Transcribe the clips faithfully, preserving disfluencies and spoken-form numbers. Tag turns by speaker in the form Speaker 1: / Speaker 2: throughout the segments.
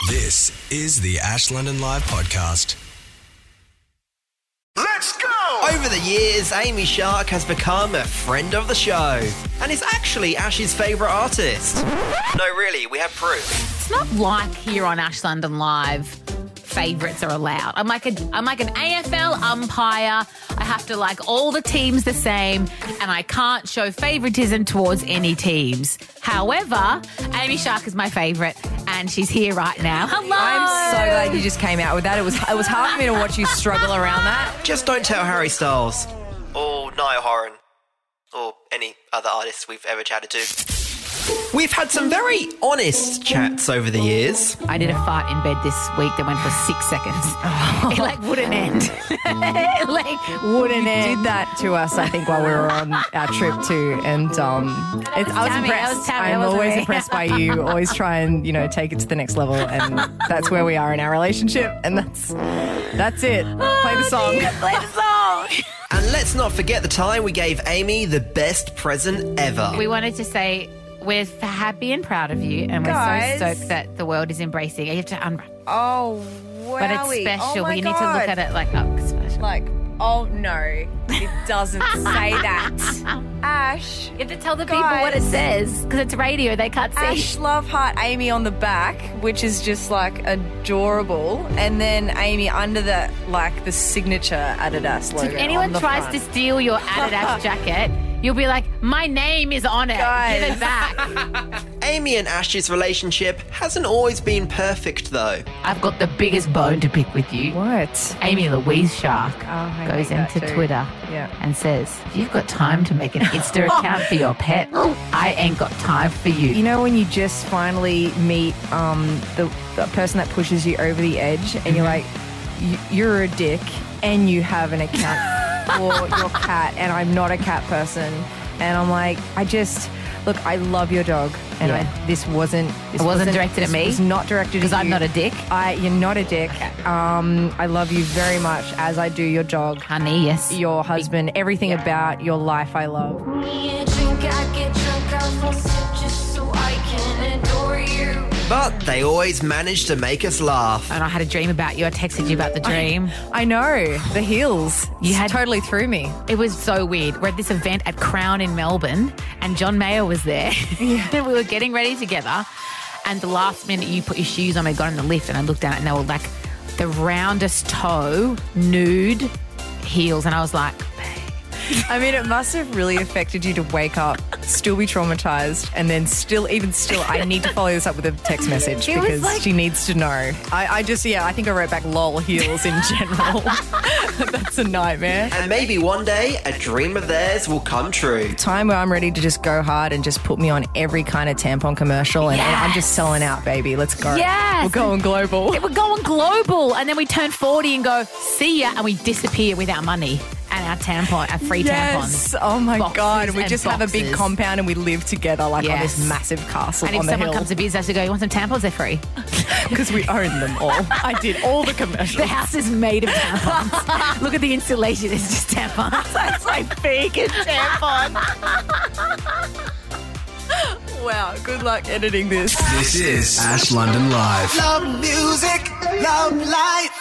Speaker 1: This is the Ash London Live podcast.
Speaker 2: Let's go!
Speaker 3: Over the years, Amy Shark has become a friend of the show and is actually Ash's favourite artist. No, really, we have proof.
Speaker 4: It's not like here on Ash London Live, favourites are allowed. I'm like a, I'm like an A F L umpire. I have to like all the teams the same, and I can't show favouritism towards any teams. However, Amy Shark is my favourite, and she's here right now. Hello.
Speaker 5: I'm so glad you just came out with that. It was it was hard for me to watch you struggle around that.
Speaker 3: Just don't tell Harry Styles or Niall Horan or any other artists we've ever chatted to. We've had some very honest chats over the years.
Speaker 4: I did a fart in bed this week that went for six seconds. It like wouldn't end. It like wouldn't
Speaker 5: You
Speaker 4: end.
Speaker 5: did that to us, I think, while we were on our trip too, and um, it's, I was
Speaker 4: Tammy, that
Speaker 5: impressed.
Speaker 4: was Tammy, that
Speaker 5: I'm
Speaker 4: wasn't
Speaker 5: always
Speaker 4: me.
Speaker 5: impressed by you. Always try and you know take it to the next level, and that's where we are in our relationship, and that's that's it. Play the song.
Speaker 4: Play the song.
Speaker 3: And let's not forget the time we gave Amy the best present ever.
Speaker 4: We wanted to say we're happy and proud of you, and we're
Speaker 5: Guys.
Speaker 4: so stoked that the world is embracing it. You have to unwrap,
Speaker 5: Oh wow!
Speaker 4: but it's special.
Speaker 5: Oh, my
Speaker 4: you
Speaker 5: God.
Speaker 4: need to look at it like, oh, it's special.
Speaker 5: Like, oh no, it doesn't say that. Ash.
Speaker 4: You have to tell the people what it
Speaker 5: Guys.
Speaker 4: says because it's radio. They can't see.
Speaker 5: Ash Love Heart Amy on the back, which is just like adorable, and then Amy under the like the signature Adidas logo.
Speaker 4: So if anyone
Speaker 5: on the
Speaker 4: tries
Speaker 5: front.
Speaker 4: to steal your Adidas jacket, you'll be like, my name is on it.
Speaker 5: Guys.
Speaker 4: Give it back.
Speaker 3: Amy and Ash's relationship hasn't always been perfect, though.
Speaker 4: I've got the biggest bone to pick with you.
Speaker 5: What?
Speaker 4: Amy Louise Shark
Speaker 5: Oh, I
Speaker 4: goes
Speaker 5: hate that
Speaker 4: into
Speaker 5: too.
Speaker 4: Twitter
Speaker 5: Yeah.
Speaker 4: and says, if you've got time to make an Insta account for your pet, I ain't got time for you.
Speaker 5: You know when you just finally meet um, the, the person that pushes you over the edge, and you're like, "Y- you're a dick, and you have an account for your cat, and I'm not a cat person, and I'm like, I just look, I love your dog, and
Speaker 4: Yeah.
Speaker 5: I, this wasn't this
Speaker 4: It wasn't directed at
Speaker 5: this
Speaker 4: me?
Speaker 5: Was not directed
Speaker 4: Because
Speaker 5: at
Speaker 4: I'm
Speaker 5: you.
Speaker 4: not a dick.
Speaker 5: I, you're not a dick. Um, I love you very much, as I do your dog,
Speaker 4: Honey, yes.
Speaker 5: your husband, everything about your life. I love.
Speaker 3: But they always manage to make us laugh.
Speaker 4: And I had a dream about you. I texted you about the dream.
Speaker 5: I know the heels.
Speaker 4: You had-
Speaker 5: totally threw me.
Speaker 4: It was so weird. We're at this event at Crown in Melbourne, and John Mayer was there. And we were getting ready together, and the last minute you put your shoes on, we got in the lift, and I looked down, and they were like the roundest toe, nude heels, and I was like,
Speaker 5: I mean, it must have really affected you to wake up, still be traumatized, and then still, even still, I need to follow this up with a text message
Speaker 4: It was
Speaker 5: because
Speaker 4: like-
Speaker 5: she needs to know. I, I just, yeah, I think I wrote back lol heels in general. That's a nightmare.
Speaker 3: And maybe one day a dream of theirs will come true.
Speaker 5: Time where I'm ready to just go hard and just put me on every kind of tampon commercial, and, and I'm just selling out, baby. Let's go.
Speaker 4: Yes.
Speaker 5: We're going global.
Speaker 4: we're going global. And then we turn forty and go, see ya, and we disappear with our money and our tampon, our free
Speaker 5: Yes.
Speaker 4: tampons.
Speaker 5: Oh my
Speaker 4: Boxes
Speaker 5: God. And we
Speaker 4: and
Speaker 5: just have a big
Speaker 4: boxes.
Speaker 5: compound and we live together like on
Speaker 4: Yes.
Speaker 5: this massive castle
Speaker 4: And if
Speaker 5: on the
Speaker 4: someone
Speaker 5: hill.
Speaker 4: comes to business, they go, you want some tampons? They're free.
Speaker 5: Because we own them all. I did all the commercials.
Speaker 4: The house is made of tampons. Look at the installation. It's just tampons. It's like vegan tampon.
Speaker 5: Wow, good luck editing this.
Speaker 1: This is Ash London Live.
Speaker 2: Love music, love life.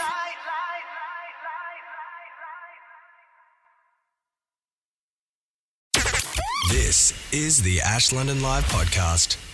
Speaker 1: This is the Ash London Live podcast.